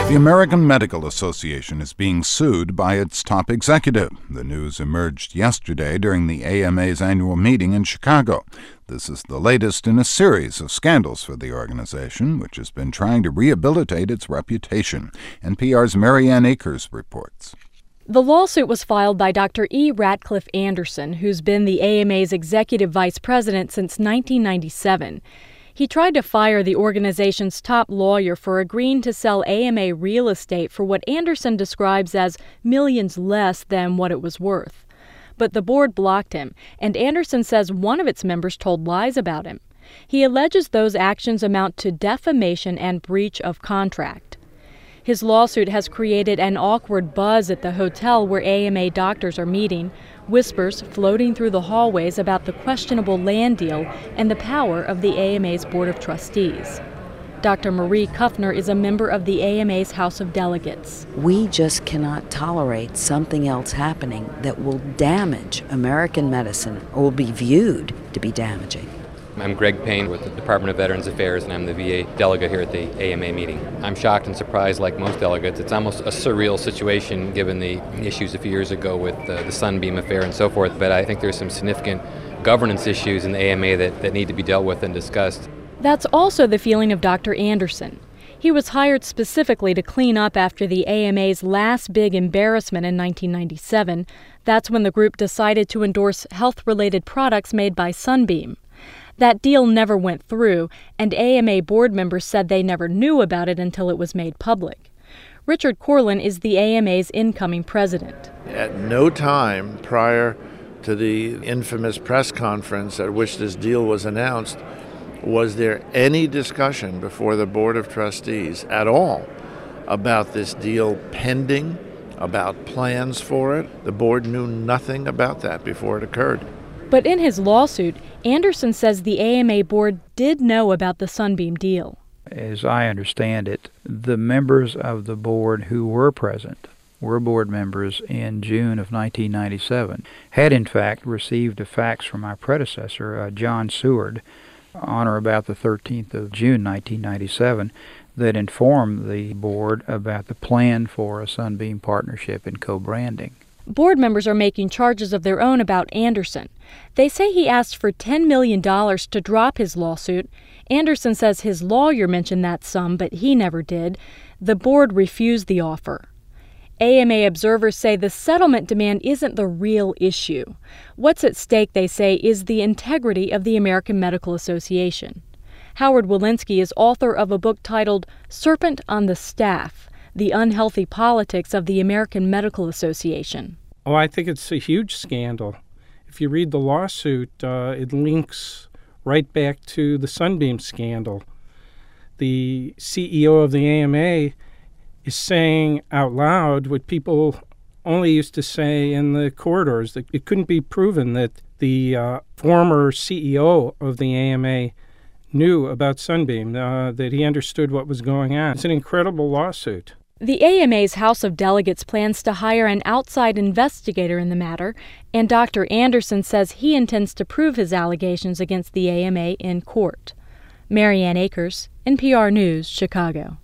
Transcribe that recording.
The American Medical Association is being sued by its top executive. The news emerged yesterday during the AMA's annual meeting in Chicago. This is the latest in a series of scandals for the organization, which has been trying to rehabilitate its reputation. NPR's Marianne Akers reports. The lawsuit was filed by Dr. E. Ratcliffe Anderson, who's been the AMA's executive vice president since 1997. He tried to fire the organization's top lawyer for agreeing to sell AMA real estate for what Anderson describes as millions less than what it was worth. But the board blocked him, and Anderson says one of its members told lies about him. He alleges those actions amount to defamation and breach of contract. His lawsuit has created an awkward buzz at the hotel where AMA doctors are meeting, whispers floating through the hallways about the questionable land deal and the power of the AMA's Board of Trustees. Dr. Marie Kuffner is a member of the AMA's House of Delegates. We just cannot tolerate something else happening that will damage American medicine or will be viewed to be damaging. I'm Greg Payne with the Department of Veterans Affairs, and I'm the VA delegate here at the AMA meeting. I'm shocked and surprised like most delegates. It's almost a surreal situation given the issues a few years ago with the Sunbeam affair and so forth, but I think there's some significant governance issues in the AMA that need to be dealt with and discussed. That's also the feeling of Dr. Anderson. He was hired specifically to clean up after the AMA's last big embarrassment in 1997. That's when the group decided to endorse health-related products made by Sunbeam. That deal never went through, and AMA board members said they never knew about it until it was made public. Richard Corlin is the AMA's incoming president. At no time prior to the infamous press conference at which this deal was announced was there any discussion before the Board of Trustees at all about this deal pending, about plans for it. The board knew nothing about that before it occurred. But in his lawsuit, Anderson says the AMA board did know about the Sunbeam deal. As I understand it, the members of the board who were present were board members in June of 1997, had in fact received a fax from my predecessor, John Seward, on or about the 13th of June 1997, that informed the board about the plan for a Sunbeam partnership and co-branding. Board members are making charges of their own about Anderson. They say he asked for $10 million to drop his lawsuit. Anderson says his lawyer mentioned that sum, but he never did. The board refused the offer. AMA observers say the settlement demand isn't the real issue. What's at stake, they say, is the integrity of the American Medical Association. Howard Walensky is author of a book titled Serpent on the Staff: The Unhealthy Politics of the American Medical Association. Oh, I think it's a huge scandal. If you read the lawsuit, it links right back to the Sunbeam scandal. The CEO of the AMA is saying out loud what people only used to say in the corridors. That it couldn't be proven that the former CEO of the AMA knew about Sunbeam, that he understood what was going on. It's an incredible lawsuit. The AMA's House of Delegates plans to hire an outside investigator in the matter, and Dr. Anderson says he intends to prove his allegations against the AMA in court. Marianne Akers, NPR News, Chicago.